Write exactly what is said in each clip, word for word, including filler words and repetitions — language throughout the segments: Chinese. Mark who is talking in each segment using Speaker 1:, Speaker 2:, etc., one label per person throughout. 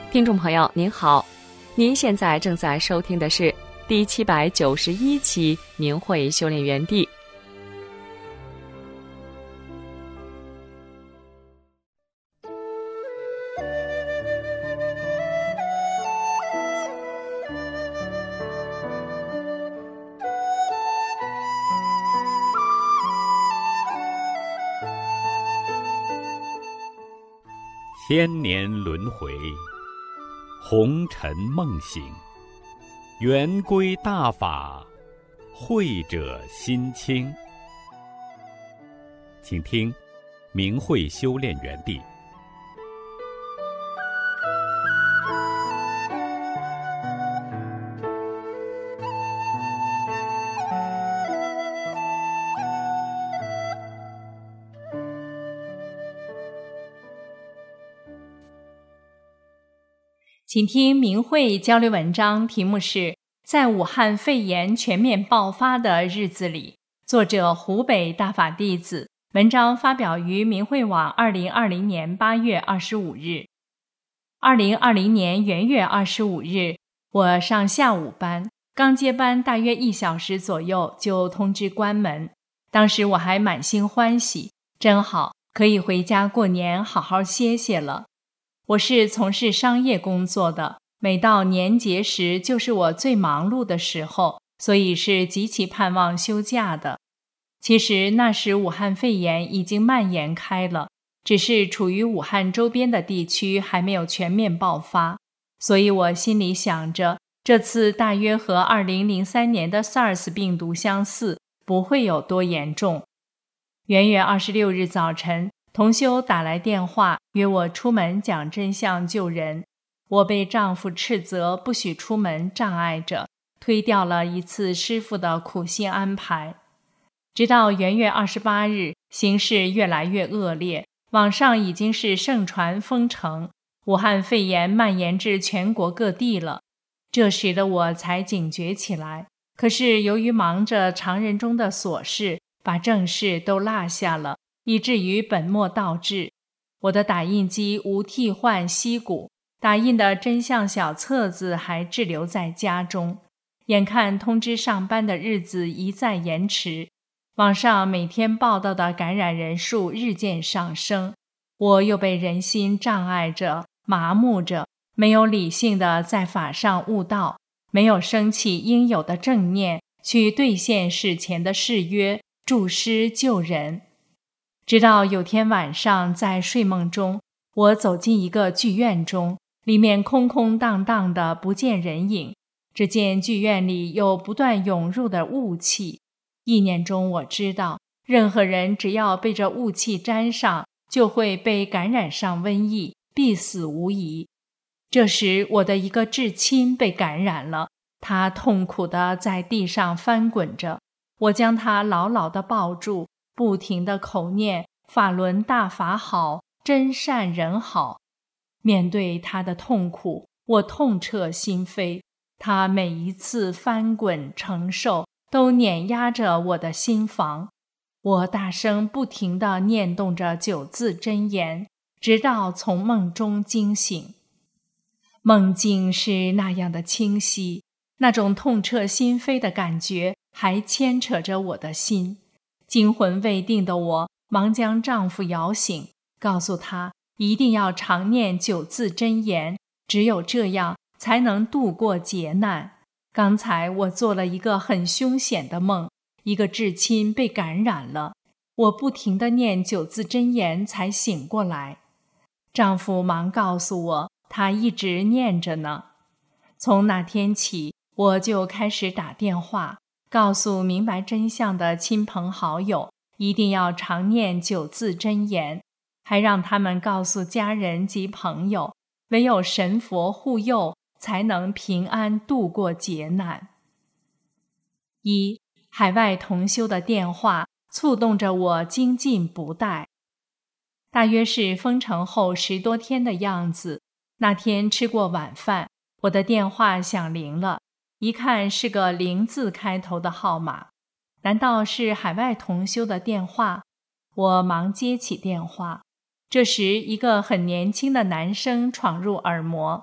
Speaker 1: 听众朋友您好，您现在正在收听的是第七百九十一期明慧修炼园地。
Speaker 2: 千年轮回，红尘梦醒，圆规大法，慧者心清。请听明慧修炼园地。
Speaker 3: 请听明慧交流文章，题目是在武汉肺炎全面爆发的日子里，作者湖北大法弟子，文章发表于明慧网二零二零年八月二十五日。二零二零年元月二十五日，我上下午班，刚接班大约一小时左右就通知关门。当时我还满心欢喜，真好，可以回家过年好好歇歇了。我是从事商业工作的，每到年节时就是我最忙碌的时候，所以是极其盼望休假的。其实那时武汉肺炎已经蔓延开了，只是处于武汉周边的地区还没有全面爆发，所以我心里想着，这次大约和二零零三年的 SARS 病毒相似，不会有多严重。元月二十六日早晨，同修打来电话，约我出门讲真相救人。我被丈夫斥责不许出门，障碍着，推掉了一次师父的苦心安排。直到元月二十八日，形势越来越恶劣，网上已经是盛传封城，武汉肺炎蔓延至全国各地了。这时的我才警觉起来，可是由于忙着常人中的琐事，把正事都落下了，以至于本末倒置。我的打印机无替换息鼓，打印的真相小册子还滞留在家中。眼看通知上班的日子一再延迟，网上每天报道的感染人数日渐上升，我又被人心障碍着，麻木着，没有理性的在法上悟道，没有升起应有的正念，去兑现事前的誓约，助师救人。直到有天晚上，在睡梦中，我走进一个剧院中，里面空空荡荡的，不见人影。只见剧院里有不断涌入的雾气。意念中我知道，任何人只要被这雾气沾上，就会被感染上瘟疫，必死无疑。这时我的一个至亲被感染了，他痛苦地在地上翻滚着，我将他牢牢地抱住，不停地口念法轮大法好，真善人好。面对他的痛苦，我痛彻心扉，他每一次翻滚承受都碾压着我的心房。我大声不停地念动着九字真言，直到从梦中惊醒。梦境是那样的清晰，那种痛彻心扉的感觉还牵扯着我的心。惊魂未定的我忙将丈夫摇醒，告诉他一定要常念九字真言，只有这样才能度过劫难。刚才我做了一个很凶险的梦，一个至亲被感染了，我不停地念九字真言才醒过来。丈夫忙告诉我，他一直念着呢。从那天起，我就开始打电话告诉明白真相的亲朋好友，一定要常念九字真言，还让他们告诉家人及朋友，唯有神佛护佑，才能平安度过劫难。一、海外同修的电话触动着我精进不怠。大约是封城后十多天的样子，那天吃过晚饭，我的电话响铃了，一看是个零字开头的号码，难道是海外同修的电话？我忙接起电话。这时一个很年轻的男生闯入耳膜，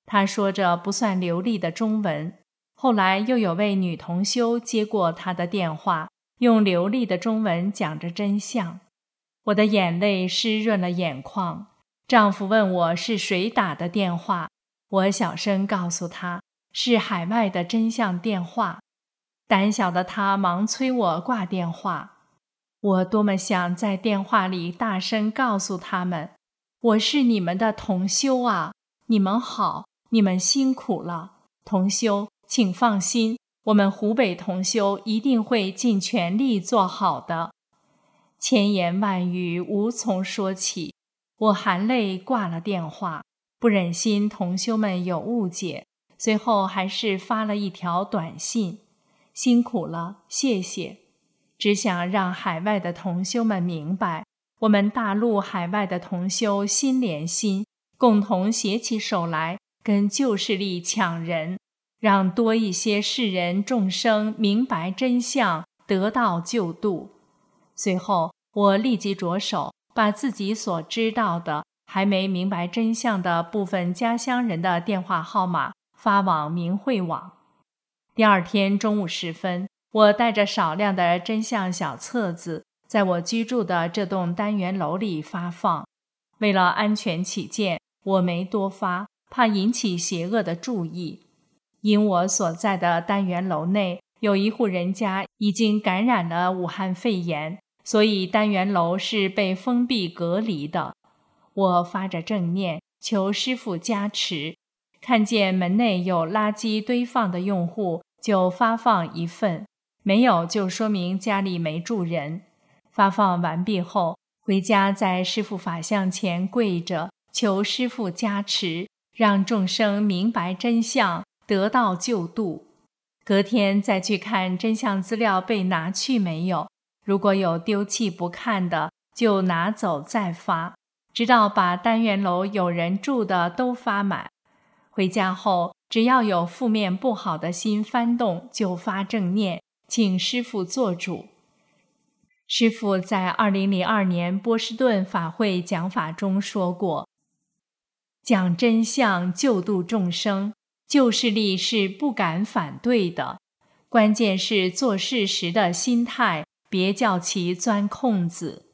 Speaker 3: 他说着不算流利的中文。后来又有位女同修接过他的电话，用流利的中文讲着真相。我的眼泪湿润了眼眶。丈夫问我是谁打的电话，我小声告诉他，是海外的真相电话。胆小的他忙催我挂电话。我多么想在电话里大声告诉他们，我是你们的同修啊，你们好，你们辛苦了。同修，请放心，我们湖北同修一定会尽全力做好的。千言万语无从说起，我含泪挂了电话，不忍心同修们有误解，随后还是发了一条短信，辛苦了，谢谢。只想让海外的同修们明白，我们大陆海外的同修心连心，共同携起手来，跟旧势力抢人，让多一些世人众生明白真相，得到救度。随后我立即着手把自己所知道的还没明白真相的部分家乡人的电话号码发往明慧网。第二天中午时分，我带着少量的真相小册子，在我居住的这栋单元楼里发放。为了安全起见，我没多发，怕引起邪恶的注意。因我所在的单元楼内有一户人家已经感染了武汉肺炎，所以单元楼是被封闭隔离的。我发着正念，求师父加持，看见门内有垃圾堆放的用户，就发放一份，没有就说明家里没住人。发放完毕后，回家在师父法像前跪着，求师父加持，让众生明白真相，得到救度。隔天再去看真相资料被拿去没有，如果有丢弃不看的，就拿走再发，直到把单元楼有人住的都发满。回家后，只要有负面不好的心翻动，就发正念，请师父做主。师父在二零零二年波士顿法会讲法中说过，讲真相救度众生，旧势力是不敢反对的，关键是做事时的心态，别叫其钻空子。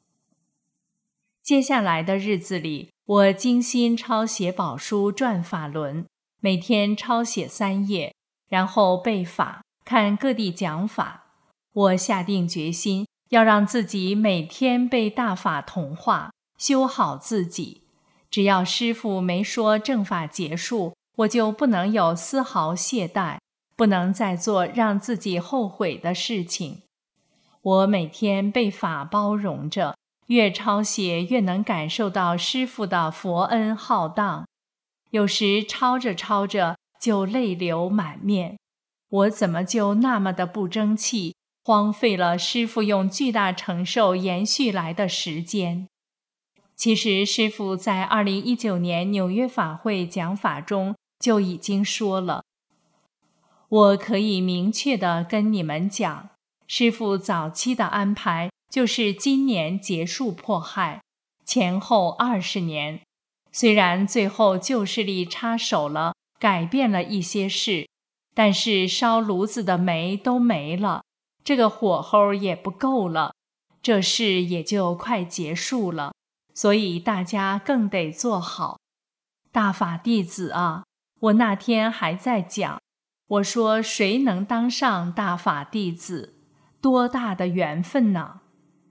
Speaker 3: 接下来的日子里，我精心抄写宝书转法轮，每天抄写三页，然后背法，看各地讲法。我下定决心要让自己每天被大法同化，修好自己。只要师父没说正法结束，我就不能有丝毫懈怠，不能再做让自己后悔的事情。我每天被法包容着，越抄写越能感受到师父的佛恩浩荡。有时抄着抄着就泪流满面，我怎么就那么的不争气，荒废了师父用巨大承受延续来的时间。其实师父在二零一九年纽约法会讲法中就已经说了，我可以明确地跟你们讲，师父早期的安排就是今年结束迫害，前后二十年。虽然最后旧势力插手了，改变了一些事，但是烧炉子的煤都没了，这个火候也不够了，这事也就快结束了，所以大家更得做好。大法弟子啊，我那天还在讲，我说谁能当上大法弟子，多大的缘分呢？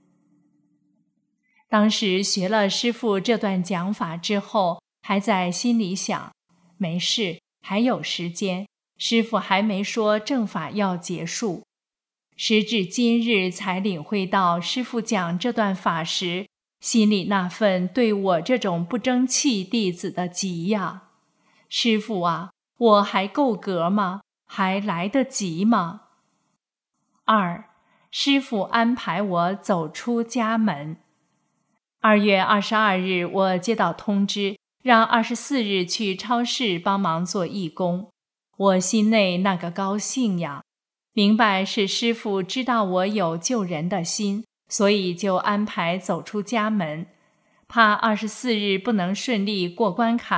Speaker 3: 当时学了师父这段讲法之后，还在心里想，没事，还有时间，师父还没说正法要结束。时至今日才领会到师父讲这段法时，心里那份对我这种不争气弟子的急呀！师父啊，我还够格吗？还来得及吗？二，师父安排我走出家门。二月二十二日，我接到通知，让二十四日去超市帮忙做义工。我心内那个高兴呀，明白是师父知道我有救人的心，所以就安排走出家门。怕二十四日不能顺利过关卡，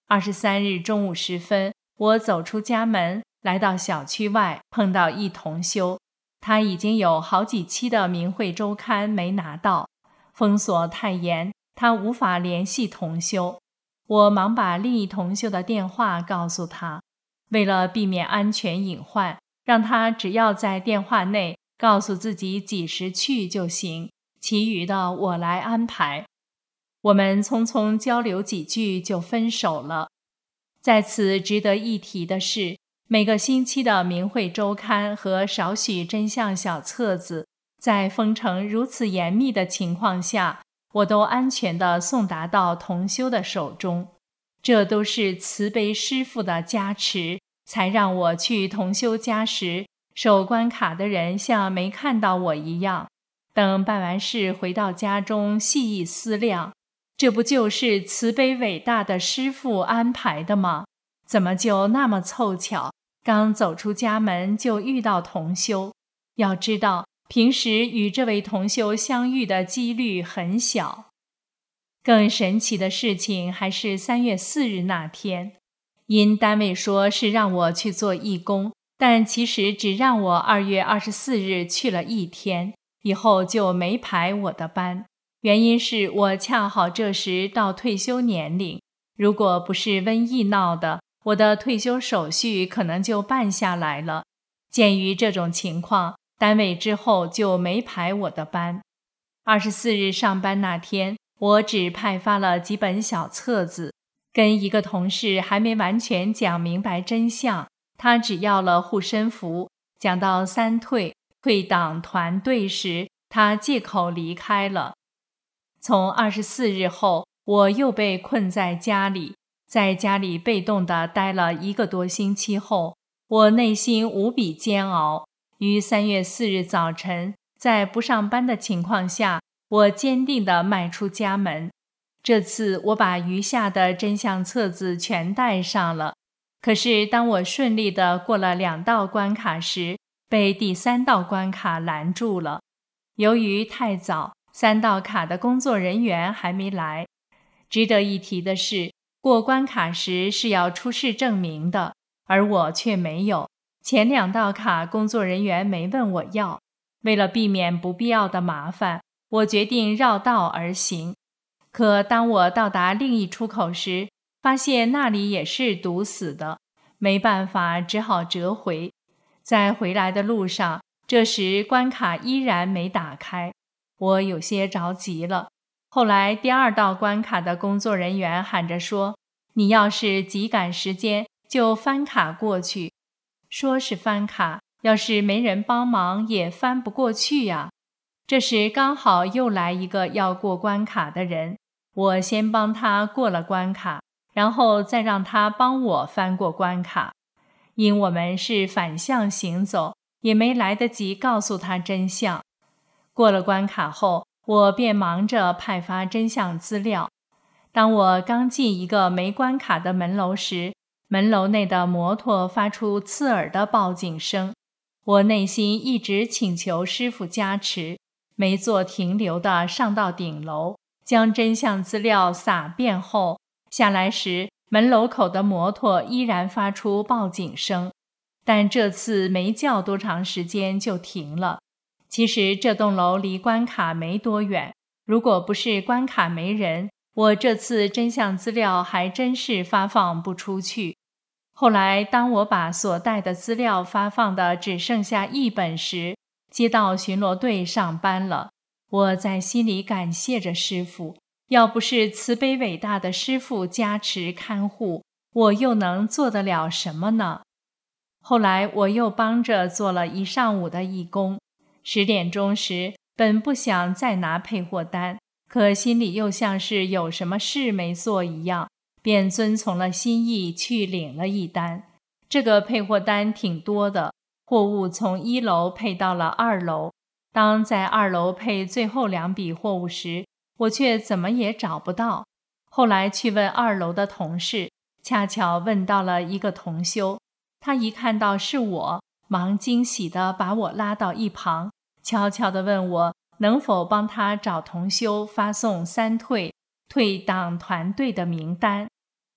Speaker 3: 二十三日中午时分，我走出家门，来到小区外，碰到一同修，他已经有好几期的《明慧周刊》没拿到，封锁太严，他无法联系同修。我忙把另一同修的电话告诉他，为了避免安全隐患，让他只要在电话内告诉自己几时去就行，其余的我来安排。我们匆匆交流几句就分手了。在此值得一提的是，每个星期的《明慧周刊》和少许真相小册子，在封城如此严密的情况下，我都安全地送达到同修的手中。这都是慈悲师父的加持，才让我去同修家时，守关卡的人像没看到我一样。等办完事回到家中，细意思量，这不就是慈悲伟大的师父安排的吗？怎么就那么凑巧，刚走出家门就遇到同修？要知道，平时与这位同修相遇的几率很小。更神奇的事情还是三月四日那天，因单位说是让我去做义工，但其实只让我二月二十四日去了一天，以后就没排我的班。原因是我恰好这时到退休年龄，如果不是瘟疫闹的，我的退休手续可能就办下来了。鉴于这种情况，单位之后就没排我的班。二十四日上班那天，我只派发了几本小册子，跟一个同事还没完全讲明白真相，他只要了护身符，讲到三退，退党团队时，他借口离开了。从二十四日后，我又被困在家里，在家里被动地待了一个多星期后，我内心无比煎熬。于三月四日早晨，在不上班的情况下，我坚定地迈出家门。这次我把余下的真相册子全带上了，可是当我顺利地过了两道关卡时，被第三道关卡拦住了。由于太早，三道卡的工作人员还没来。值得一提的是，过关卡时是要出示证明的，而我却没有。前两道卡工作人员没问我要。为了避免不必要的麻烦，我决定绕道而行。可当我到达另一出口时，发现那里也是堵死的，没办法，只好折回。在回来的路上，这时关卡依然没打开，我有些着急了。后来第二道关卡的工作人员喊着说，你要是急赶时间就翻卡过去。说是翻卡，要是没人帮忙也翻不过去呀。这时刚好又来一个要过关卡的人，我先帮他过了关卡，然后再让他帮我翻过关卡。因我们是反向行走，也没来得及告诉他真相。过了关卡后，我便忙着派发真相资料。当我刚进一个没关卡的门楼时，门楼内的摩托发出刺耳的报警声。我内心一直请求师父加持，没做停留的上到顶楼，将真相资料撒遍后，下来时门楼口的摩托依然发出报警声，但这次没叫多长时间就停了。其实这栋楼离关卡没多远，如果不是关卡没人，我这次真相资料还真是发放不出去。后来当我把所带的资料发放的只剩下一本时，接到巡逻队上班了。我在心里感谢着师父，要不是慈悲伟大的师父加持看护，我又能做得了什么呢？后来我又帮着做了一上午的义工。十点钟时，本不想再拿配货单，可心里又像是有什么事没做一样，便遵从了心意去领了一单。这个配货单挺多的，货物从一楼配到了二楼。当在二楼配最后两笔货物时，我却怎么也找不到。后来去问二楼的同事，恰巧问到了一个同修，他一看到是我，忙惊喜地把我拉到一旁，悄悄地问我能否帮他找同修发送三退退党团队的名单。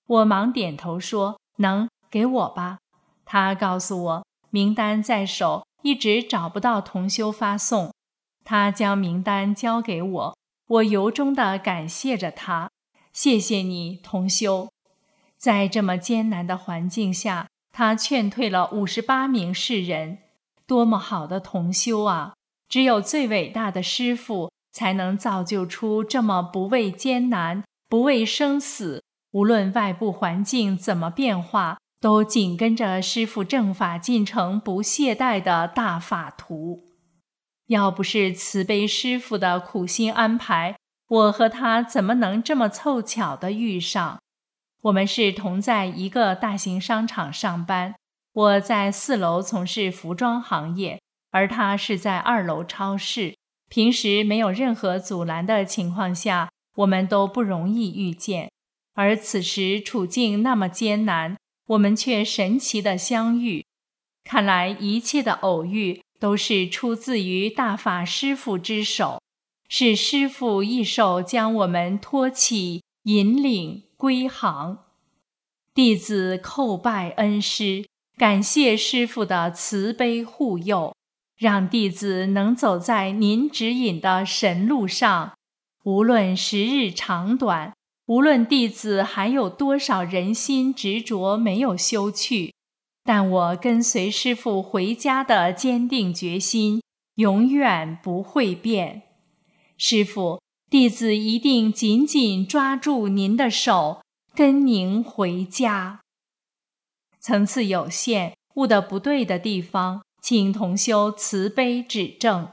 Speaker 3: 我忙点头说：能，给我吧。他告诉我，名单在手，一直找不到同修发送。他将名单交给我，我由衷地感谢着他。谢谢你，同修。在这么艰难的环境下，他劝退了五十八名世人。多么好的同修啊！只有最伟大的师父才能造就出这么不畏艰难、不畏生死，无论外部环境怎么变化，都紧跟着师父正法进程不懈怠的大法徒。要不是慈悲师父的苦心安排，我和他怎么能这么凑巧地遇上？我们是同在一个大型商场上班，我在四楼从事服装行业，而他是在二楼超市。平时没有任何阻拦的情况下，我们都不容易遇见，而此时处境那么艰难，我们却神奇地相遇。看来一切的偶遇都是出自于大法师父之手，是师父一手将我们托起、引领归航。弟子叩拜恩师，感谢师父的慈悲护佑，让弟子能走在您指引的神路上。无论时日长短，无论弟子还有多少人心执着没有修去，但我跟随师父回家的坚定决心永远不会变。师父，弟子一定紧紧抓住您的手，跟您回家。层次有限，悟得不对的地方，请同修慈悲指正。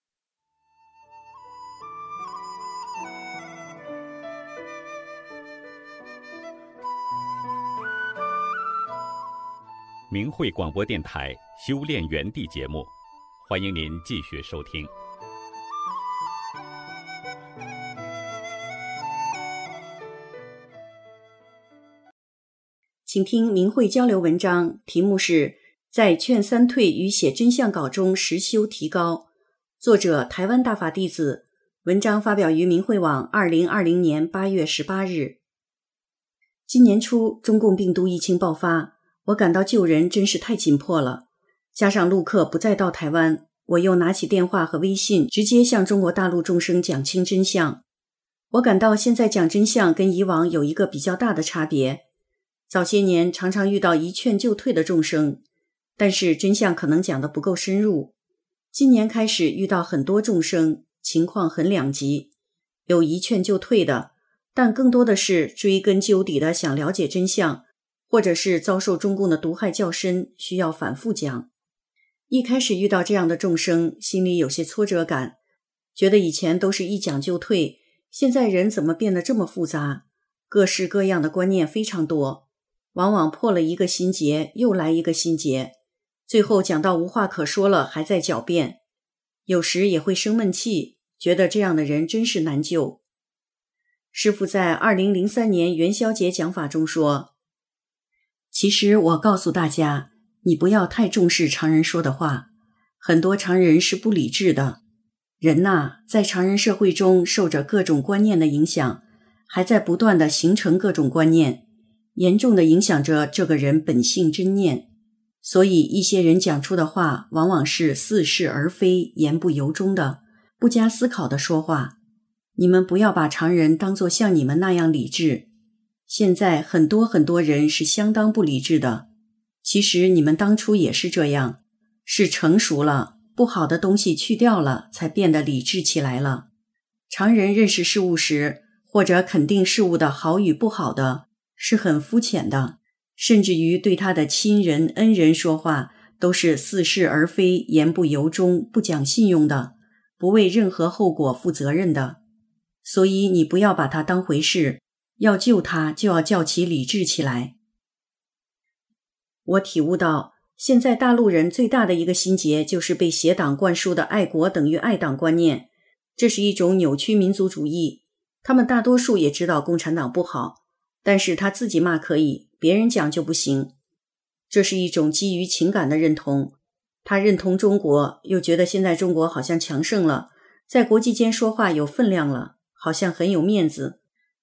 Speaker 2: 明慧广播电台修炼园地节目，欢迎您继续收听。
Speaker 4: 请听明慧交流文章，题目是在劝三退与写真相稿中实修提高，作者台湾大法弟子，文章发表于明慧网二零二零年八月十八日。今年初中共病毒疫情爆发，我感到救人真是太紧迫了，加上陆客不再到台湾，我又拿起电话和微信直接向中国大陆众生讲清真相。我感到现在讲真相跟以往有一个比较大的差别。早些年常常遇到一劝就退的众生，但是真相可能讲得不够深入。今年开始遇到很多众生，情况很两极，有一劝就退的，但更多的是追根究底的想了解真相，或者是遭受中共的毒害较深，需要反复讲。一开始遇到这样的众生，心里有些挫折感，觉得以前都是一讲就退，现在人怎么变得这么复杂，各式各样的观念非常多，往往破了一个心结，又来一个心结，最后讲到无话可说了，还在狡辩。有时也会生闷气，觉得这样的人真是难救。师父在二零零三年元宵节讲法中说，其实我告诉大家，你不要太重视常人说的话，很多常人是不理智的。人呐，在常人社会中受着各种观念的影响，还在不断地形成各种观念，严重地影响着这个人本性真念。所以一些人讲出的话往往是似是而非，言不由衷的，不加思考的说话。你们不要把常人当作像你们那样理智，现在很多很多人是相当不理智的，其实你们当初也是这样，是成熟了，不好的东西去掉了，才变得理智起来了。常人认识事物时，或者肯定事物的好与不好的，是很肤浅的，甚至于对他的亲人恩人说话都是似是而非，言不由衷，不讲信用的，不为任何后果负责任的。所以你不要把它当回事，要救他就要叫其理智起来。我体悟到，现在大陆人最大的一个心结就是被邪党灌输的爱国等于爱党观念，这是一种扭曲民族主义。他们大多数也知道共产党不好，但是他自己骂可以，别人讲就不行。这是一种基于情感的认同，他认同中国，又觉得现在中国好像强盛了，在国际间说话有分量了，好像很有面子，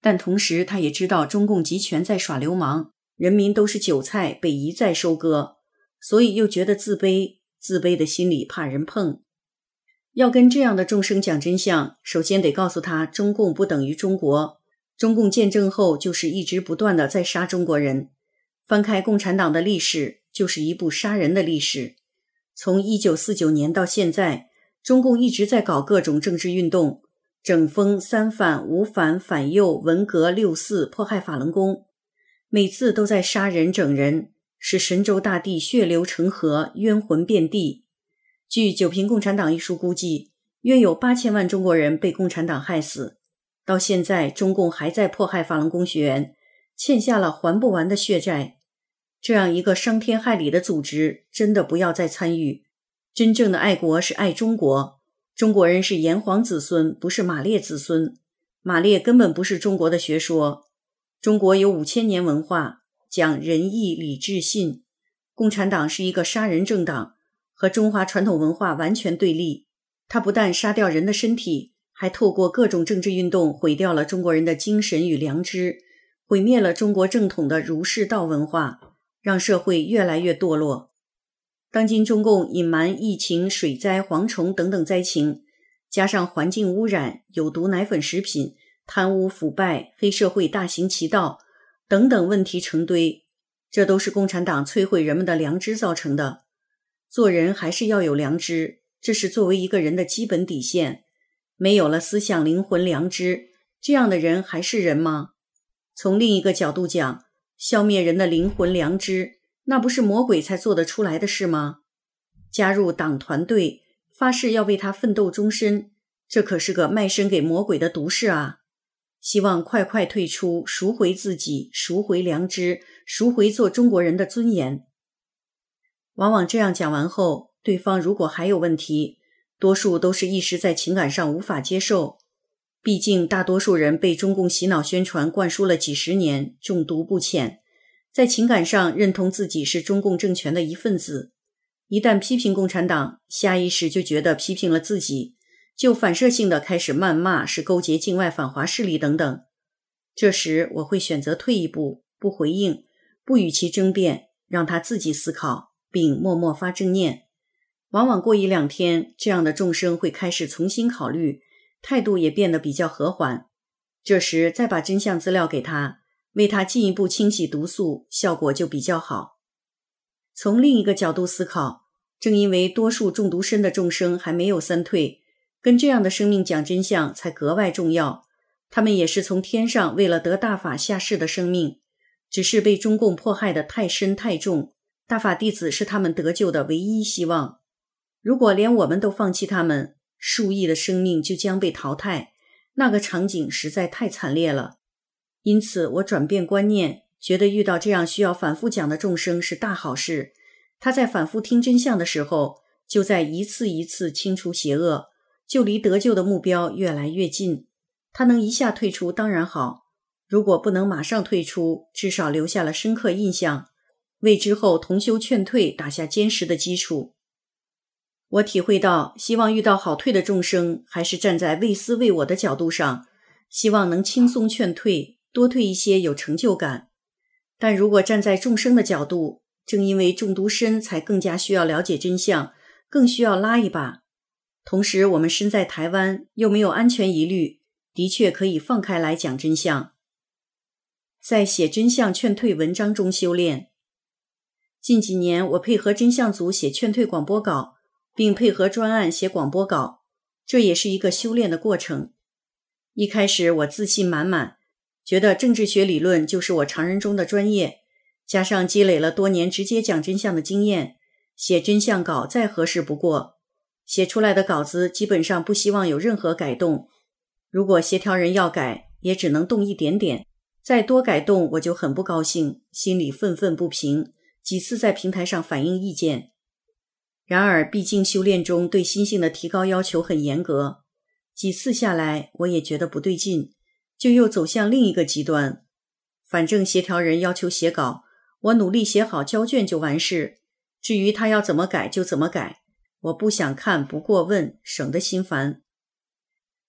Speaker 4: 但同时他也知道中共集权在耍流氓，人民都是韭菜被一再收割，所以又觉得自卑，自卑的心里怕人碰。要跟这样的众生讲真相，首先得告诉他中共不等于中国，中共建政后就是一直不断的在杀中国人，翻开共产党的历史就是一部杀人的历史。从一九四九年到现在，中共一直在搞各种政治运动，整风、三反、五反、反右、文革、六四，迫害法轮功，每次都在杀人整人，使神州大地血流成河，冤魂遍地。据《九评共产党》一书估计，约有八千万中国人被共产党害死。到现在，中共还在迫害法轮功学员，欠下了还不完的血债。这样一个伤天害理的组织，真的不要再参与。真正的爱国是爱中国，中国人是炎黄子孙，不是马列子孙。马列根本不是中国的学说。中国有五千年文化，讲仁义礼智信。共产党是一个杀人政党，和中华传统文化完全对立。它不但杀掉人的身体，还透过各种政治运动毁掉了中国人的精神与良知，毁灭了中国正统的儒释道文化，让社会越来越堕落。当今中共隐瞒疫情、水灾、蝗虫等等灾情，加上环境污染、有毒奶粉食品、贪污腐败、黑社会大行其道等等问题成堆，这都是共产党摧毁人们的良知造成的。做人还是要有良知，这是作为一个人的基本底线。没有了思想、灵魂、良知，这样的人还是人吗？从另一个角度讲，消灭人的灵魂、良知，那不是魔鬼才做得出来的事吗？加入党团队，发誓要为他奋斗终身，这可是个卖身给魔鬼的毒誓啊！希望快快退出，赎回自己，赎回良知，赎回做中国人的尊严。往往这样讲完后，对方如果还有问题，多数都是一时在情感上无法接受。毕竟大多数人被中共洗脑宣传灌输了几十年，中毒不浅，在情感上认同自己是中共政权的一份子。一旦批评共产党，下意识就觉得批评了自己，就反射性的开始谩骂，是勾结境外反华势力等等。这时我会选择退一步，不回应，不与其争辩，让他自己思考，并默默发正念。往往过一两天，这样的众生会开始重新考虑，态度也变得比较和缓。这时再把真相资料给他，为他进一步清洗毒素，效果就比较好。从另一个角度思考，正因为多数中毒深的众生还没有三退，跟这样的生命讲真相才格外重要。他们也是从天上为了得大法下世的生命，只是被中共迫害的太深太重，大法弟子是他们得救的唯一希望。如果连我们都放弃他们，数亿的生命就将被淘汰，那个场景实在太惨烈了。因此我转变观念，觉得遇到这样需要反复讲的众生是大好事。他在反复听真相的时候，就在一次一次清除邪恶，就离得救的目标越来越近。他能一下退出当然好，如果不能马上退出，至少留下了深刻印象，为之后同修劝退打下坚实的基础。我体会到，希望遇到好退的众生，还是站在为私为我的角度上，希望能轻松劝退，多退一些有成就感。但如果站在众生的角度，正因为中毒深，才更加需要了解真相，更需要拉一把。同时我们身在台湾，又没有安全疑虑，的确可以放开来讲真相。在写真相劝退文章中修炼。近几年我配合真相组写劝退广播稿，并配合专案写广播稿，这也是一个修炼的过程。一开始我自信满满，觉得政治学理论就是我常人中的专业，加上积累了多年直接讲真相的经验，写真相稿再合适不过。写出来的稿子基本上不希望有任何改动，如果协调人要改，也只能动一点点，再多改动我就很不高兴，心里愤愤不平，几次在平台上反映意见。然而毕竟修炼中对心性的提高要求很严格，几次下来我也觉得不对劲，就又走向另一个极端。反正协调人要求写稿，我努力写好交卷就完事，至于他要怎么改就怎么改，我不想看不过问，省得心烦。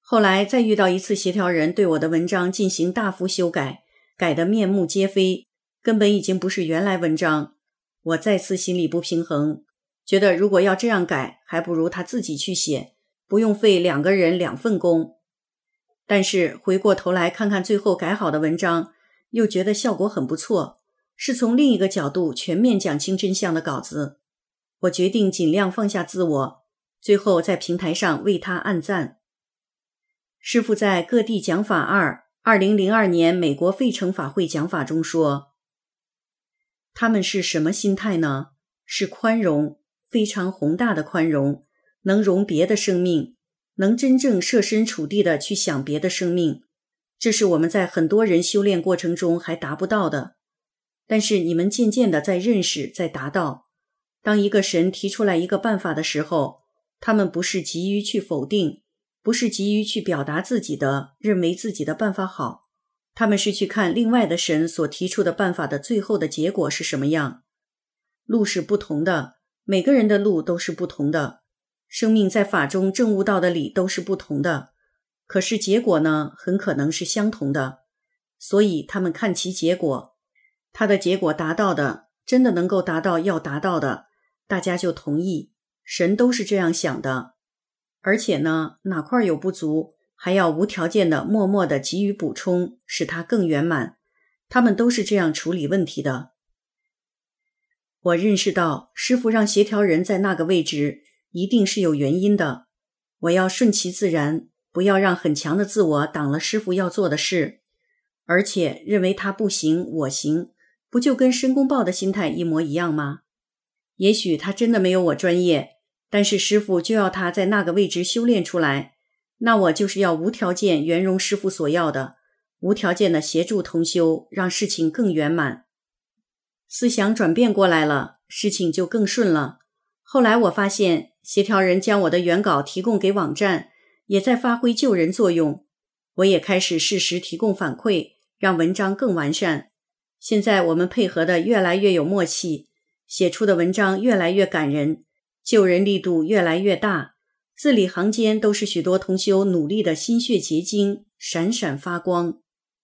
Speaker 4: 后来再遇到一次协调人对我的文章进行大幅修改，改得面目皆非，根本已经不是原来文章。我再次心里不平衡，觉得如果要这样改，还不如他自己去写，不用费两个人两份工。但是回过头来看看最后改好的文章，又觉得效果很不错，是从另一个角度全面讲清真相的稿子。我决定尽量放下自我，最后在平台上为他按赞。师父在各地讲法二二零零二年美国费城法会讲法中说，他们是什么心态呢？是宽容，非常宏大的宽容，能容别的生命，能真正设身处地的去想别的生命，这是我们在很多人修炼过程中还达不到的。但是你们渐渐的在认识，在达到。当一个神提出来一个办法的时候，他们不是急于去否定，不是急于去表达自己的，认为自己的办法好，他们是去看另外的神所提出的办法的最后的结果是什么样。路是不同的，每个人的路都是不同的，生命在法中证悟到的理都是不同的，可是结果呢，很可能是相同的。所以他们看其结果，他的结果达到的，真的能够达到要达到的，大家就同意，神都是这样想的。而且呢，哪块有不足，还要无条件的默默的给予补充，使它更圆满。他们都是这样处理问题的。我认识到师父让协调人在那个位置一定是有原因的，我要顺其自然，不要让很强的自我挡了师父要做的事。而且认为他不行我行，不就跟申公豹的心态一模一样吗？也许他真的没有我专业，但是师父就要他在那个位置修炼出来，那我就是要无条件圆融师父所要的，无条件的协助同修，让事情更圆满。思想转变过来了，事情就更顺了。后来我发现协调人将我的原稿提供给网站，也在发挥救人作用。我也开始适时提供反馈，让文章更完善。现在我们配合的越来越有默契，写出的文章越来越感人，救人力度越来越大，字里行间都是许多同修努力的心血结晶，闪闪发光。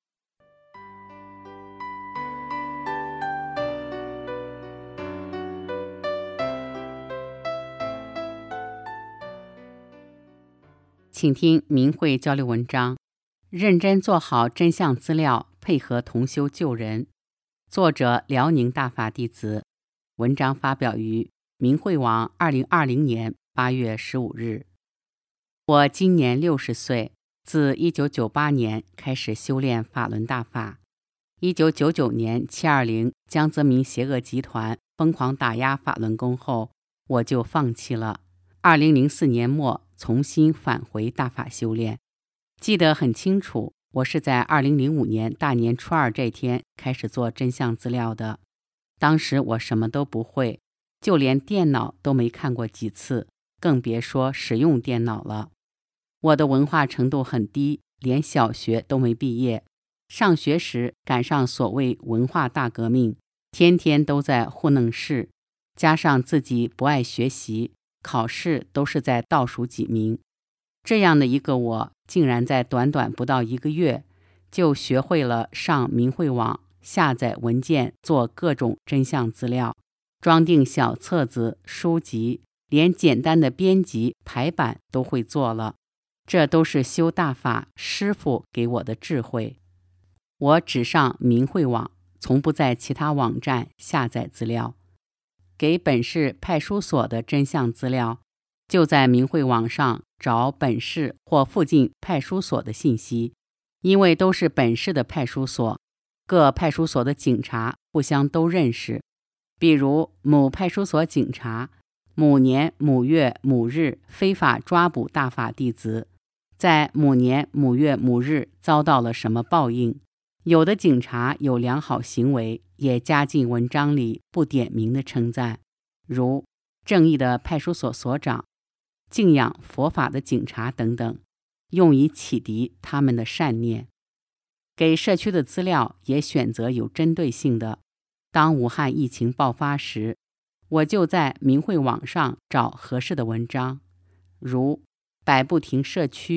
Speaker 5: 请听明慧交流文章，认真做好真相资料，配合同修救人。作者辽宁大法弟子，文章发表于明慧网二零二零年八月十五日。我今年六十岁，自一九九八年开始修炼法轮大法。一九九九年七二零江泽民邪恶集团疯狂打压法轮功后，我就放弃了。二零零四年末重新返回大法修炼。记得很清楚，我是在二零零五年大年初二这天开始做真相资料的。当时我什么都不会，就连电脑都没看过几次，更别说使用电脑了。我的文化程度很低，连小学都没毕业。上学时赶上所谓文化大革命，天天都在糊弄事，加上自己不爱学习，考试都是在倒数几名。这样的一个我，竟然在短短不到一个月，就学会了上明慧网下载文件，做各种真相资料，装订小册子、书籍，连简单的编辑排版都会做了。这都是修大法师父给我的智慧。我只上明慧网，从不在其他网站下载资料。给本市派出所的真相资料，就在明慧网上找本市或附近派出所的信息，因为都是本市的派出所，各派出所的警察互相都认识。比如某派出所警察某年某月某日非法抓捕大法弟子，在某年某月某日遭到了什么报应。有的警察有良好行为，也加进文章里不点名的称赞，如正义的派出所所长、敬仰佛法的警察等等，用以启迪他们的善念。给社区的资料也选择有针对性的。当武汉疫情爆发时，我就在明慧网上找合适的文章，如百步亭社区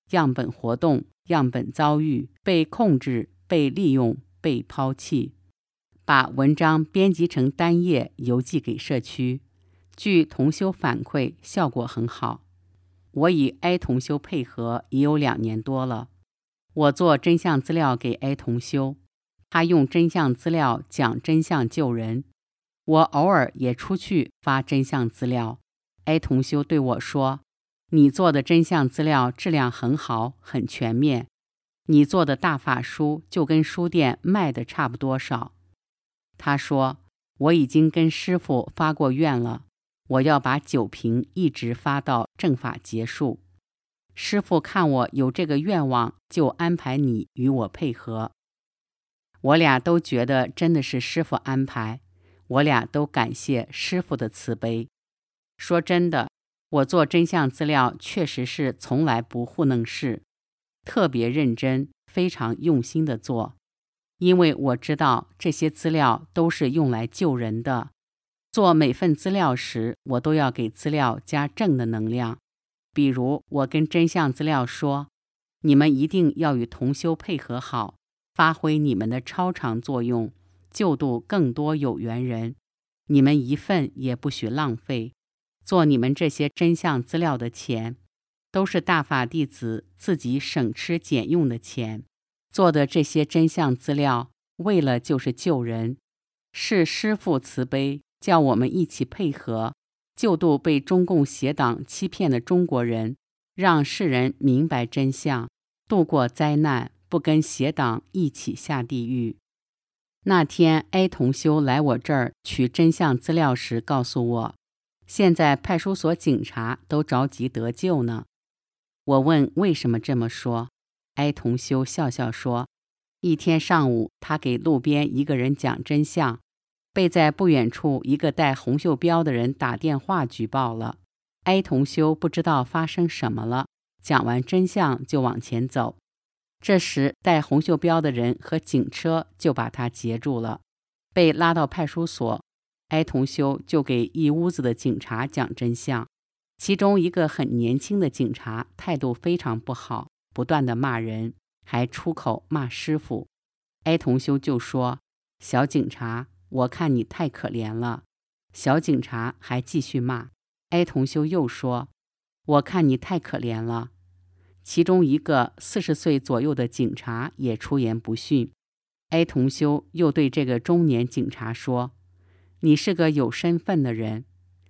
Speaker 5: 样本活动、样本遭遇、被控制、被利用、被抛弃，把文章编辑成单页邮寄给社区。据同修反馈，效果很好。我与 A 同修配合已有两年多了。我做真相资料给 A 同修，他用真相资料讲真相救人。我偶尔也出去发真相资料。A 同修对我说，你做的真相资料质量很好，很全面。你做的大法书就跟书店卖的差不多少。他说，我已经跟师父发过愿了，我要把九瓶一直发到正法结束。师父看我有这个愿望，就安排你与我配合。我俩都觉得真的是师父安排，我俩都感谢师父的慈悲。说真的，我做真相资料确实是从来不糊弄事，特别认真，非常用心的做，因为我知道这些资料都是用来救人的。做每份资料时，我都要给资料加正的能量。比如我跟真相资料说，你们一定要与同修配合好，发挥你们的超常作用，救度更多有缘人，你们一份也不许浪费。做你们这些真相资料的钱，都是大法弟子自己省吃俭用的钱。做的这些真相资料，为了就是救人，是师父慈悲，叫我们一起配合，救度被中共邪党欺骗的中国人，让世人明白真相，度过灾难，不跟邪党一起下地狱。那天 A 同修来我这儿取真相资料时告诉我，现在派出所警察都着急得救呢。我问为什么这么说， A 同修笑笑说，一天上午他给路边一个人讲真相，被在不远处一个戴红袖标的人打电话举报了。 A 同修不知道发生什么了，讲完真相就往前走。这时戴红袖标的人和警车就把他截住了，被拉到派出所。 A 同修就给一屋子的警察讲真相，其中一个很年轻的警察态度非常不好，不断的骂人，还出口骂师父。 A 同修就说，小警察，我看你太可怜了。小警察还继续骂。 A 同修又说，我看你太可怜了。其中一个四十岁左右的警察也出言不逊。 A 同修又对这个中年警察说，你是个有身份的人。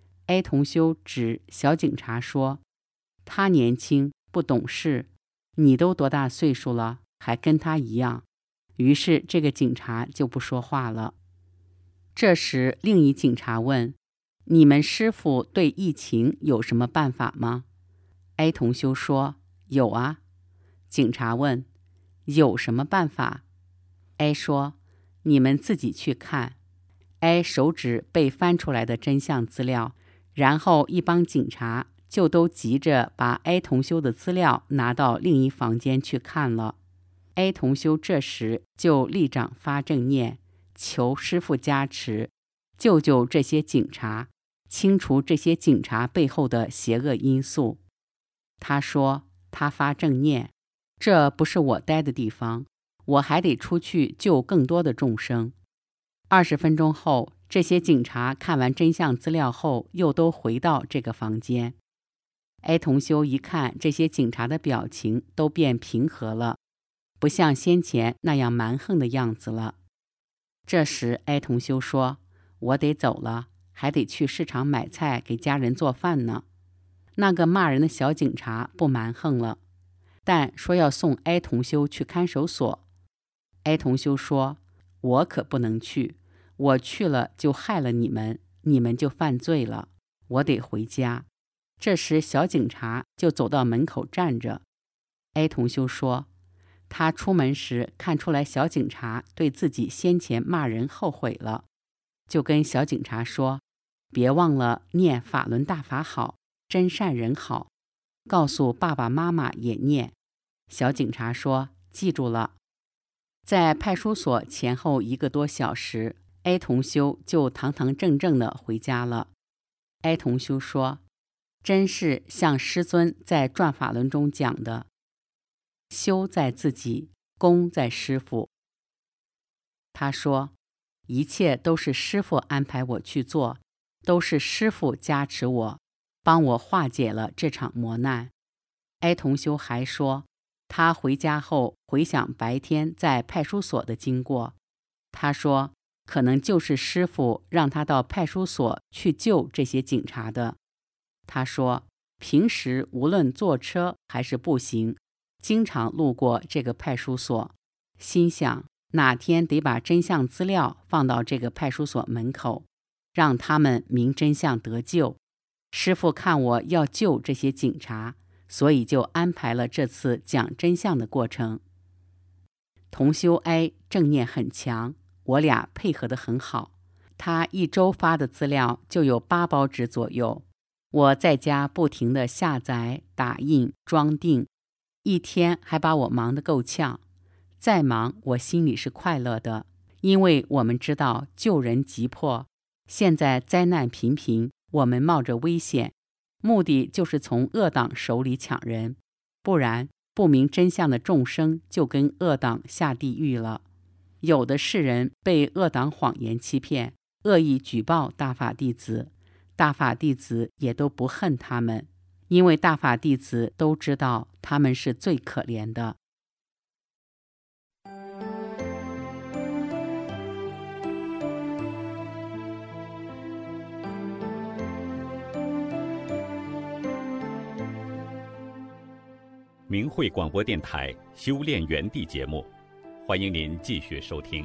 Speaker 5: A 同修指小警察说，他年轻不懂事，你都多大岁数了，还跟他一样。于是这个警察就不说话了。这时另一警察问，你们师父对疫情有什么办法吗？ A 同修说，有啊。警察问，有什么办法？ A 说，你们自己去看。 A 手指被翻出来的真相资料，然后一帮警察就都急着把 A 同修的资料拿到另一房间去看了。 A 同修这时就立掌发正念，求师父加持，救救这些警察，清除这些警察背后的邪恶因素。他说他发正念，这不是我待的地方，我还得出去救更多的众生。二十分钟后，这些警察看完真相资料后，又都回到这个房间。 A 同修一看这些警察的表情都变平和了，不像先前那样蛮横的样子了。这时 A 同修说，我得走了，还得去市场买菜给家人做饭呢。那个骂人的小警察不蛮横了，但说要送 A 同修去看守所。 A 同修说，我可不能去，我去了就害了你们，你们就犯罪了，我得回家。这时小警察就走到门口站着。 A 同修说，他出门时看出来小警察对自己先前骂人后悔了，就跟小警察说，别忘了念法轮大法好，真善人好，告诉爸爸妈妈也念。小警察说，记住了。在派出所前后一个多小时， A 同修就堂堂正正地回家了。 A 同修说，真是像师尊在转法轮中讲的， 修在自己，功在师父。他说，一切都是师父安排我去做，都是师父加持我，帮我化解了这场磨难。哀同修还说，他回家后回想白天在派出所的经过，他说可能就是师父让他到派出所去救这些警察的。他说平时无论坐车还是步行，经常路过这个派出所，心想哪天得把真相资料放到这个派出所门口，让他们明真相得救。师父看我要救这些警察，所以就安排了这次讲真相的过程。同修哀正念很强，我俩配合得很好。他一周发的资料就有八包纸左右，我在家不停地下载、打印、装订，一天还把我忙得够呛。再忙，我心里是快乐的，因为我们知道救人急迫，现在灾难频频，我们冒着危险，目的就是从恶党手里抢人，不然不明真相的众生就跟恶党下地狱了。有的是人被恶党谎言欺骗，恶意举报大法弟子，大法弟子也都不恨他们，因为大法弟子都知道他们是最可怜的。
Speaker 2: 明慧广播电台修炼园地节目，欢迎您继续收听。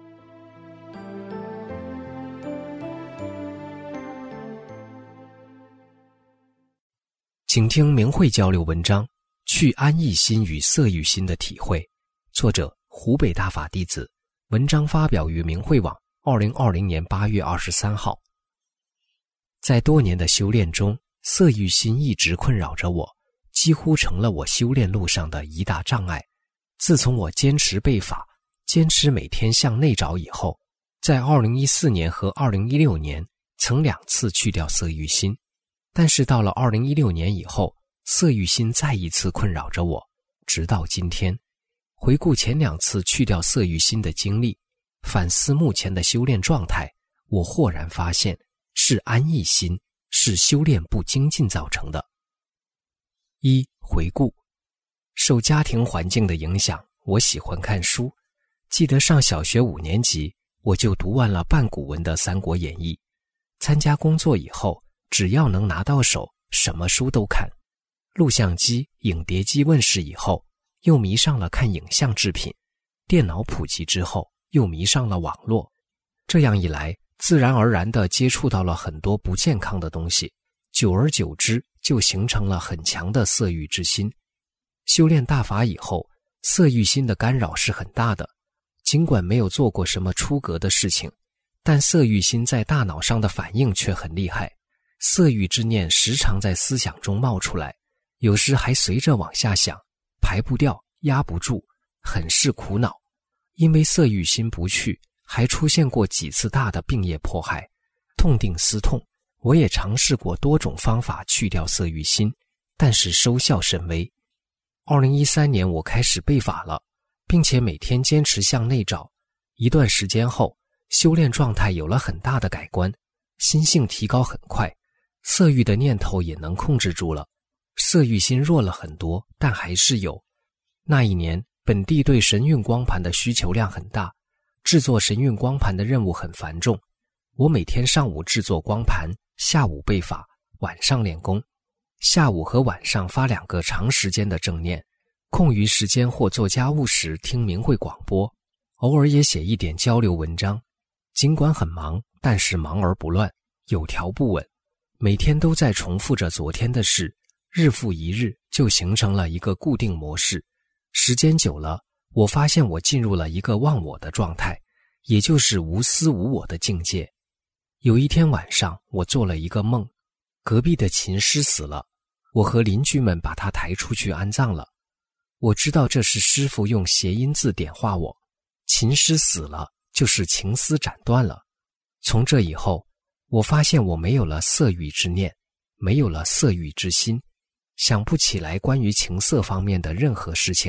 Speaker 6: 请听明慧交流文章《去安逸心与色欲心的体会》，作者湖北大法弟子，文章发表于明慧网二零二零年八月二十三号。在多年的修炼中，色欲心一直困扰着我，几乎成了我修炼路上的一大障碍。自从我坚持背法，坚持每天向内找以后，在二零一四年和二零一六年曾两次去掉色欲心，但是到了二零一六年以后，色欲心再一次困扰着我，直到今天。回顾前两次去掉色欲心的经历，反思目前的修炼状态，我豁然发现是安逸心，是修炼不精进造成的。一、回顾。受家庭环境的影响，我喜欢看书。记得上小学五年级，我就读完了半古文的《三国演义》。参加工作以后，只要能拿到手，什么书都看。录像机、影碟机问世以后，又迷上了看影像制品。电脑普及之后，又迷上了网络。这样一来，自然而然地接触到了很多不健康的东西，久而久之，就形成了很强的色欲之心。修炼大法以后，色欲心的干扰是很大的。尽管没有做过什么出格的事情，但色欲心在大脑上的反应却很厉害。色欲之念时常在思想中冒出来，有时还随着往下想，排不掉，压不住，很是苦恼。因为色欲心不去，还出现过几次大的病业迫害，痛定思痛，我也尝试过多种方法去掉色欲心，但是收效甚微。二零一三年我开始背法了，并且每天坚持向内找。一段时间后，修炼状态有了很大的改观，心性提高很快，色欲的念头也能控制住了。色欲心弱了很多，但还是有。那一年，本地对神韵光盘的需求量很大，制作神韵光盘的任务很繁重。我每天上午制作光盘，下午背法，晚上练功。下午和晚上发两个长时间的正念，空余时间或做家务时听明慧广播，偶尔也写一点交流文章。尽管很忙，但是忙而不乱，有条不紊，每天都在重复着昨天的事，日复一日，就形成了一个固定模式。时间久了，我发现我进入了一个忘我的状态，也就是无私无我的境界。有一天晚上，我做了一个梦，隔壁的琴师死了，我和邻居们把他抬出去安葬了。我知道这是师父用谐音字点化我，琴师死了，就是情丝斩断了。从这以后，我发现我没有了色欲之念，没有了色欲之心，想不起来关于情色方面的任何事情，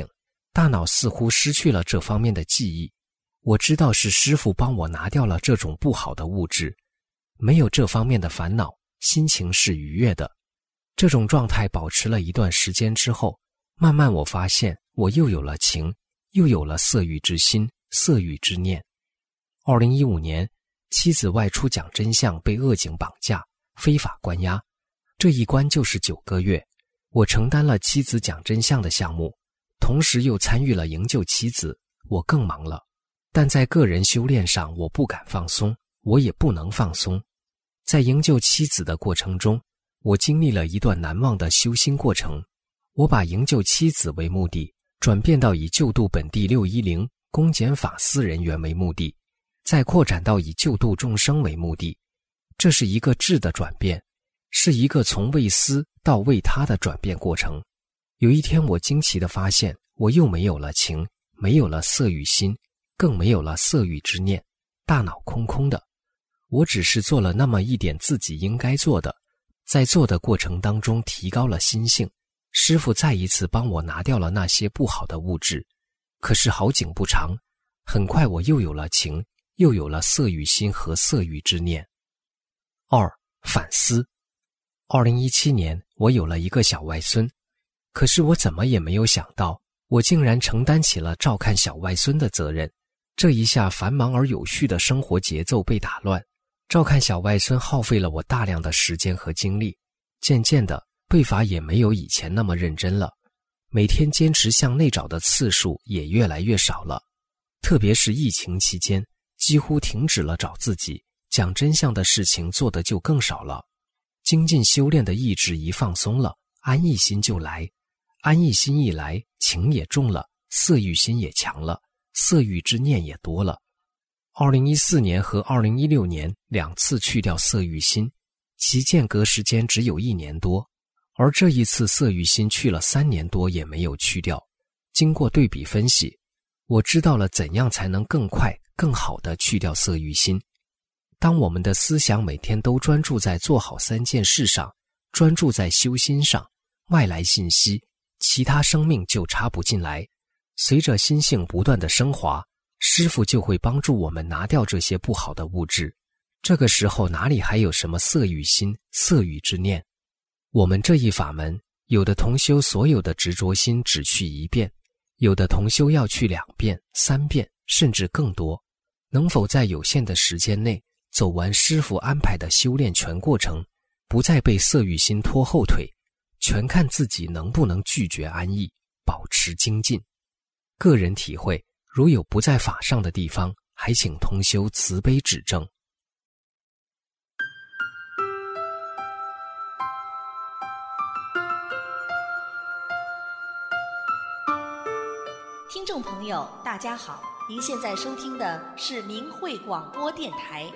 Speaker 6: 大脑似乎失去了这方面的记忆。我知道是师父帮我拿掉了这种不好的物质，没有这方面的烦恼，心情是愉悦的。这种状态保持了一段时间之后，慢慢我发现我又有了情，又有了色欲之心，色欲之念。二零一五年，妻子外出讲真相被恶警绑架，非法关押，这一关就是九个月。我承担了妻子讲真相的项目，同时又参与了营救妻子，我更忙了。但在个人修炼上，我不敢放松，我也不能放松。在营救妻子的过程中，我经历了一段难忘的修心过程。我把营救妻子为目的，转变到以救度本地六一零公检法司人员为目的，再扩展到以救度众生为目的。这是一个质的转变，是一个从为私到为他的转变过程。有一天我惊奇地发现，我又没有了情，没有了色欲心，更没有了色欲之念，大脑空空的。我只是做了那么一点自己应该做的，在做的过程当中提高了心性。师父再一次帮我拿掉了那些不好的物质。可是好景不长，很快我又有了情，又有了色欲心和色欲之念。二、反思。二零一七年，我有了一个小外孙，可是我怎么也没有想到，我竟然承担起了照看小外孙的责任。这一下繁忙而有序的生活节奏被打乱，照看小外孙耗费了我大量的时间和精力。渐渐的，对法也没有以前那么认真了，每天坚持向内找的次数也越来越少了。特别是疫情期间，几乎停止了找自己，讲真相的事情做的就更少了。精进修炼的意志一放松了，安逸心就来。安逸心一来，情也重了，色欲心也强了，色欲之念也多了。二零一四年和二零一六年两次去掉色欲心，其间隔时间只有一年多，而这一次色欲心去了三年多也没有去掉。经过对比分析，我知道了怎样才能更快更好地去掉色欲心。当我们的思想每天都专注在做好三件事上，专注在修心上，外来信息，其他生命就插不进来。随着心性不断的升华，师父就会帮助我们拿掉这些不好的物质。这个时候哪里还有什么色欲心、色欲之念？我们这一法门，有的同修所有的执着心只去一遍，有的同修要去两遍、三遍，甚至更多。能否在有限的时间内走完师父安排的修炼全过程，不再被色欲心拖后腿，全看自己能不能拒绝安逸，保持精进。个人体会，如有不在法上的地方，还请同修慈悲指正。
Speaker 7: 听众朋友大家好，您现在收听的是明慧广播电台。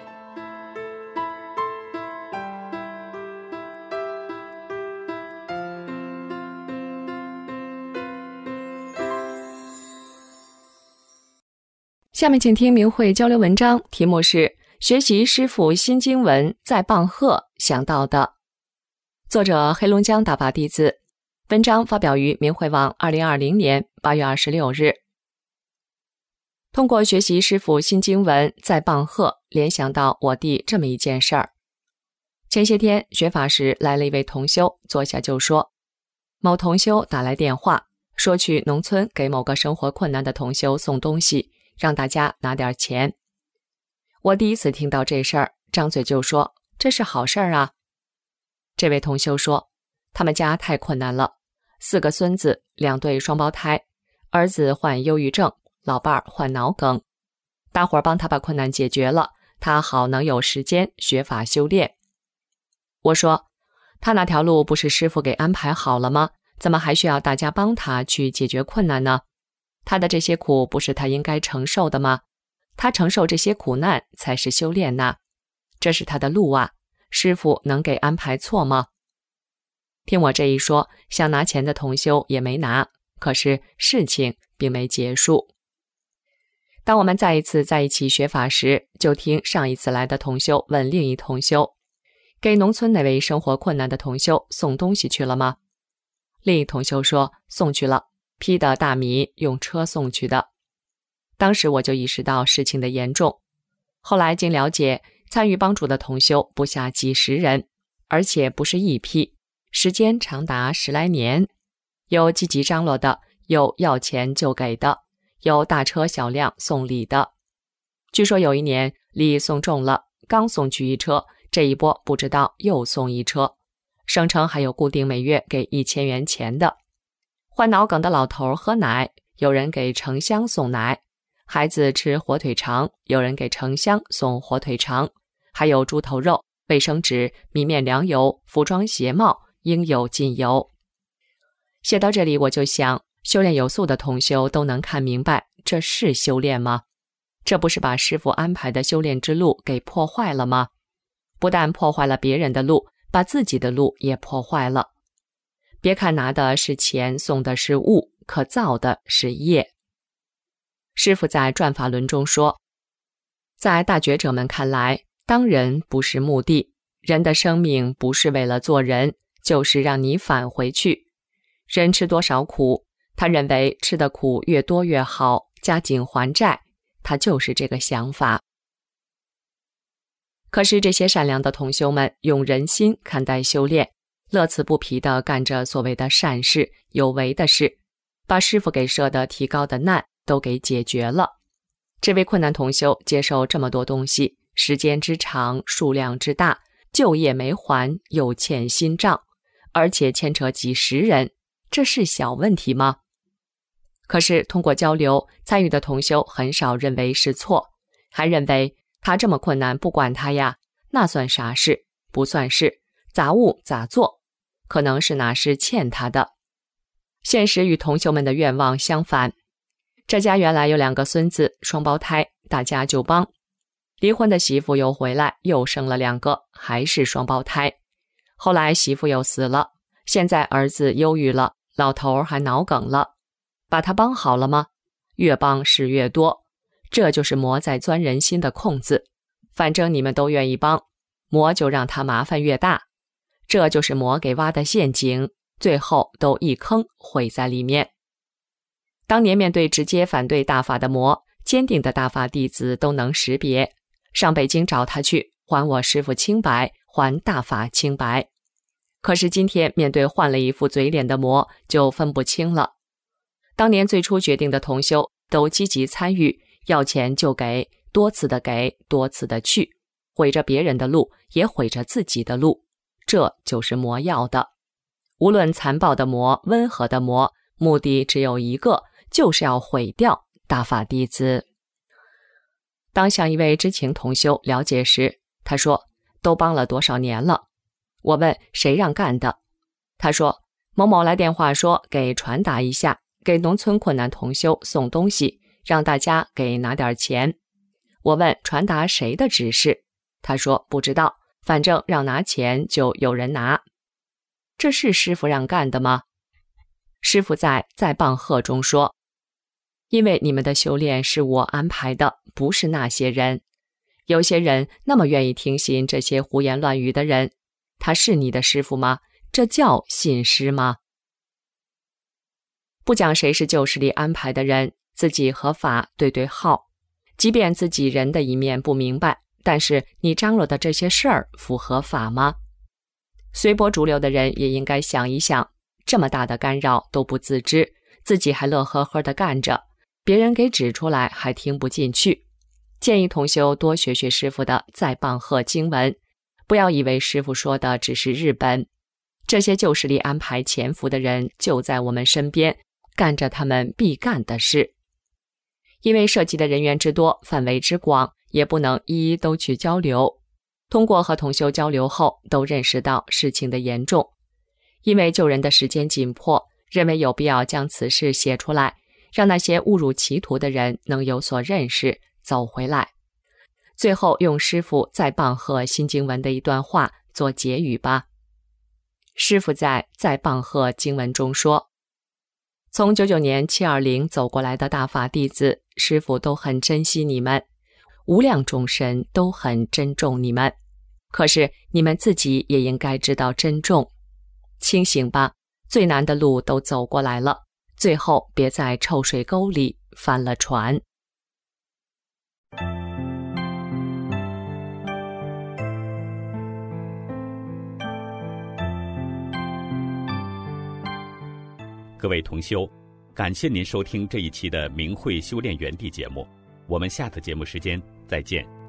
Speaker 1: 下面请听明慧交流文章，题目是学习师父新经文在棒喝想到的，作者黑龙江大法弟子，文章发表于明慧网二零二零年八月二十六日。通过学习师父新经文在棒喝，联想到我弟这么一件事儿。前些天学法时来了一位同修，坐下就说，某同修打来电话，说去农村给某个生活困难的同修送东西，让大家拿点钱。我第一次听到这事儿，张嘴就说这是好事儿啊。这位同修说，他们家太困难了，四个孙子，两对双胞胎，儿子患忧郁症，老伴儿患脑梗，大伙儿帮他把困难解决了，他好能有时间学法修炼。我说，他那条路不是师父给安排好了吗？怎么还需要大家帮他去解决困难呢？他的这些苦不是他应该承受的吗？他承受这些苦难才是修炼呐，这是他的路啊，师父能给安排错吗？听我这一说，想拿钱的同修也没拿，可是事情并没结束。当我们再一次在一起学法时，就听上一次来的同修问另一同修，给农村那位生活困难的同修送东西去了吗？另一同修说送去了， 批的大米用车送去的。当时我就意识到事情的严重，后来经了解，参与帮助的同修不下几十人，而且不是一批，时间长达十来年，有积极张罗的，有要钱就给的，有大车小辆送礼的。据说有一年礼送中了，刚送去一车，这一波不知道又送一车，声称还有固定每月给一千元钱的。患脑梗的老头喝奶，有人给成箱送奶；孩子吃火腿肠，有人给成箱送火腿肠，还有猪头肉、卫生纸、米面粮油、服装鞋帽，应有尽有。写到这里，我就想，修炼有素的同修都能看明白，这是修炼吗？这不是把师父安排的修炼之路给破坏了吗？不但破坏了别人的路，把自己的路也破坏了。别看拿的是钱，送的是物，可造的是业。师父在转法轮中说，在大觉者们看来，当人不是目的，人的生命不是为了做人，就是让你返回去。人吃多少苦，他认为吃的苦越多越好，加紧还债，他就是这个想法。可是这些善良的同修们用人心看待修炼，乐此不疲地干着所谓的善事、有为的事，把师父给设的提高的难都给解决了。这位困难同修接受这么多东西，时间之长，数量之大，旧业没还，又欠新账，而且牵扯几十人，这是小问题吗？可是通过交流，参与的同修很少认为是错，还认为他这么困难不管他呀，那算啥事？不算事，杂物咋做？可能是哪是欠他的。现实与同修们的愿望相反，这家原来有两个孙子，双胞胎，大家就帮。离婚的媳妇又回来，又生了两个，还是双胞胎。后来媳妇又死了，现在儿子忧郁了，老头还脑梗了。把他帮好了吗？越帮事越多，这就是魔在钻人心的空子。反正你们都愿意帮，魔就让他麻烦越大。这就是魔给挖的陷阱，最后都一坑毁在里面。当年面对直接反对大法的魔，坚定的大法弟子都能识别，上北京找他去，还我师父清白，还大法清白。可是今天面对换了一副嘴脸的魔，就分不清了。当年最初决定的同修都积极参与，要钱就给，多次的给，多次的去，毁着别人的路，也毁着自己的路，这就是魔要的。无论残暴的魔，温和的魔，目的只有一个，就是要毁掉大法弟子。当向一位知情同修了解时，他说都帮了多少年了。我问谁让干的，他说某某来电话说给传达一下，给农村困难同修送东西，让大家给拿点钱。我问传达谁的指示，他说不知道，反正让拿钱就有人拿。这是师父让干的吗？师父在在棒喝中说，因为你们的修炼是我安排的，不是那些人。有些人那么愿意听信这些胡言乱语的人，他是你的师父吗？这叫信师吗？不讲谁是旧势力安排的人，自己合法对对号，即便自己人的一面不明白，但是你张罗的这些事儿符合法吗？随波逐流的人也应该想一想，这么大的干扰都不自知，自己还乐呵呵地干着，别人给指出来还听不进去。建议同修多学学师父的在棒喝经文，不要以为师父说的只是日本，这些旧势力安排潜伏的人就在我们身边，干着他们必干的事。因为涉及的人员之多，范围之广，也不能一一都去交流。通过和同修交流后，都认识到事情的严重。因为救人的时间紧迫，认为有必要将此事写出来，让那些误入歧途的人能有所认识，走回来。最后用师父在棒喝新经文的一段话做结语吧。师父在在棒喝经文中说，从九九年七二零走过来的大法弟子，师父都很珍惜你们，无量众生都很珍重你们，可是你们自己也应该知道珍重。清醒吧，最难的路都走过来了， 最后别在臭水沟里翻了船。
Speaker 2: 各位同修，感谢您收听这一期的明慧修炼园地节目，我们下次节目时间再见。